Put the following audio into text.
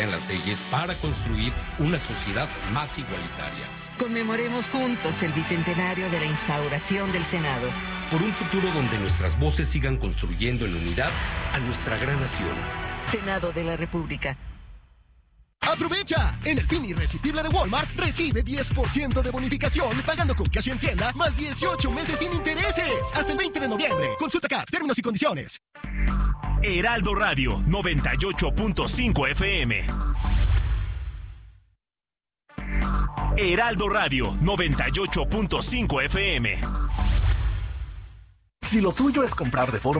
las leyes para construir una sociedad más igualitaria. Conmemoremos juntos el bicentenario de la instauración del Senado. Por un futuro donde nuestras voces sigan construyendo en unidad a nuestra gran nación. Senado de la República. ¡Aprovecha! En el fin irresistible de Walmart, recibe 10% de bonificación pagando con cash en tienda más 18 meses sin intereses. Hasta el 20 de noviembre. Consulta CAT, términos y condiciones. Heraldo Radio 98.5 FM. Heraldo Radio 98.5 FM. Si lo tuyo es comprar de forma